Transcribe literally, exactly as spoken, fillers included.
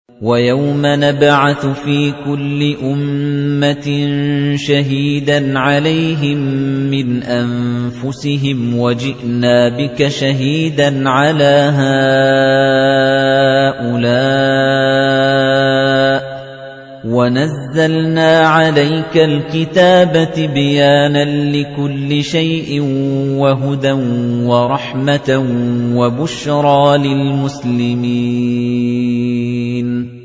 وَيَوْمَ نَبْعَثُ فِي كُلِّ أُمَّةٍ شَهِيدًا عَلَيْهِمْ مِنْ أَنفُسِهِمْ وَجِئْنَا بِكَ شَهِيدًا عَلَى هَؤُلَاءِ وَنَزَّلْنَا عَلَيْكَ الْكِتَابَ تِبْيَانًا لِكُلِّ شَيْءٍ وَهُدًى وَرَحْمَةً وَبُشْرَى لِلْمُسْلِمِينَ